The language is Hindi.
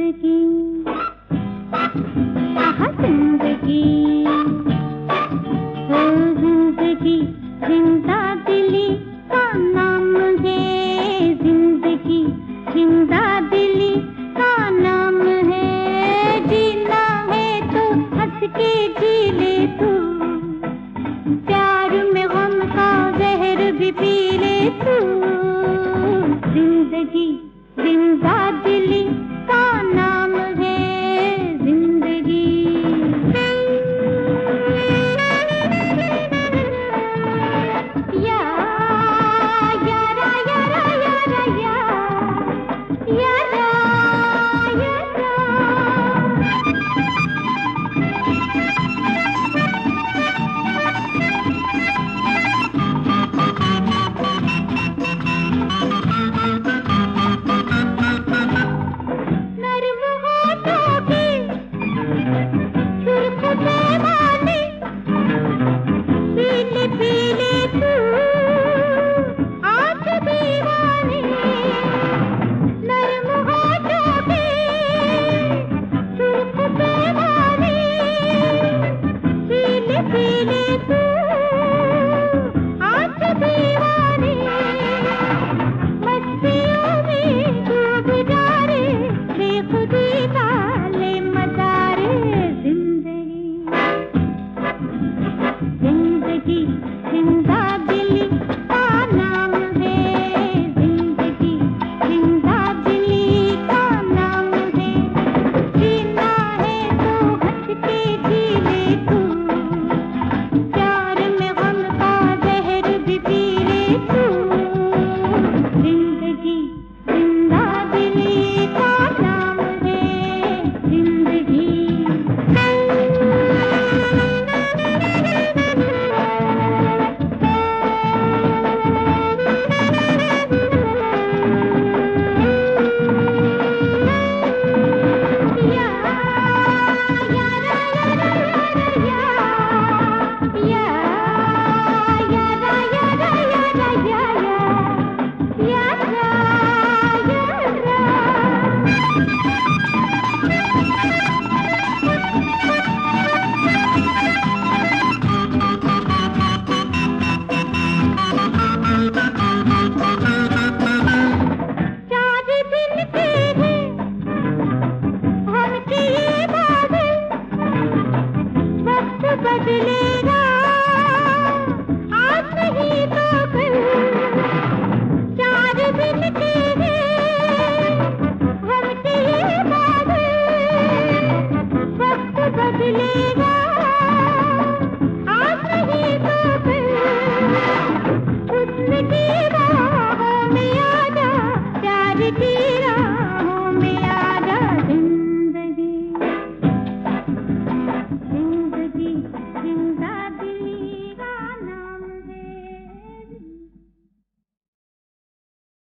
जिंदगी आहा जिंदगी ओ जिंदगी जिंदा दिली का नाम है जिंदगी जिंदा दिली का नाम है जीना है तो हंस के जी ले तू प्यार में गम का जहर भी पी ले तू जिंदगी जिंदा दिली का नाम है जिंदगी या यारा यारा यारा यारा यारा या